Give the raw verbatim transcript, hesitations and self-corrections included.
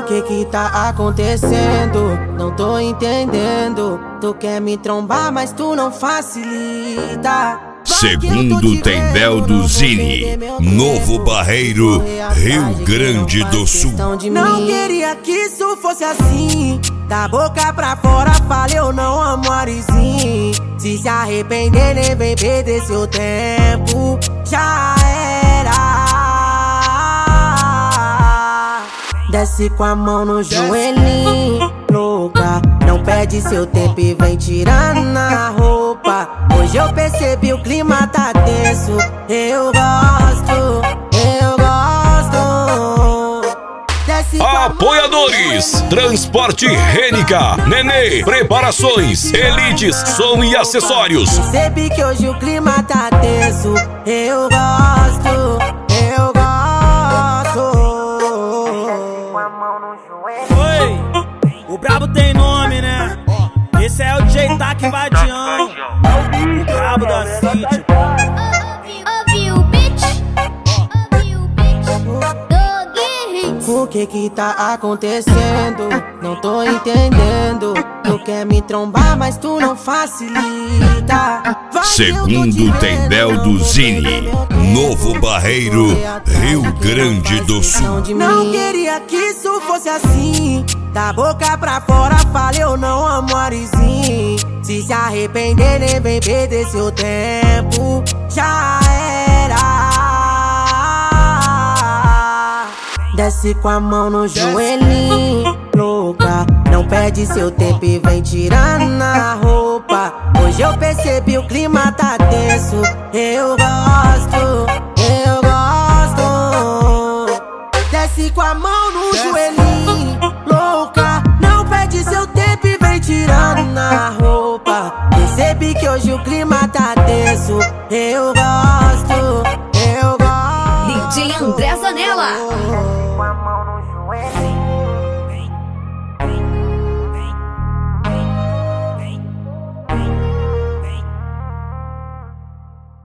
que que tá acontecendo? Não tô entendendo. Tu quer me trombar, mas tu não facilita. Segundo Tendel do Zini, Novo Barreiro, Rio Grande do Sul. Não queria que isso fosse assim. Da boca pra fora fala eu não amo Arizinho. Se se arrepender nem vem perder seu tempo. Já era. Desce com a mão no joelhinho, louca. Não perde seu tempo e vem tirando na roupa. Hoje eu percebi o clima tá tenso. Eu gosto, eu gosto. Desce com a Apoiadores: Transporte Rênica, Nenê, Preparações, Elites, Som e Acessórios. Percebi que hoje o clima tá tenso. Eu gosto, eu gosto. Oi, o brabo tem nome, né? Esse é o D J Tac Vadião, o brabo da City. O que que tá acontecendo? Não tô entendendo. Tu quer me trombar, mas tu não facilita. Segundo Tendel do Zini, Novo Barreiro, Rio Grande do Sul. Não queria que isso fosse assim. Da boca pra fora fala eu não amo Arizinho. Se se arrepender nem vem perder seu tempo. Já era. Desce com a mão no joelhinho, louca. Não perde seu tempo e vem tirando na roupa. Hoje eu percebi o clima tá tenso. Eu gosto, eu gosto. Desce com a mão no joelhinho, louca. Não perde seu tempo e vem tirando na roupa. Percebi que hoje o clima tá tenso. Eu gosto, eu gosto. D J André Zanella.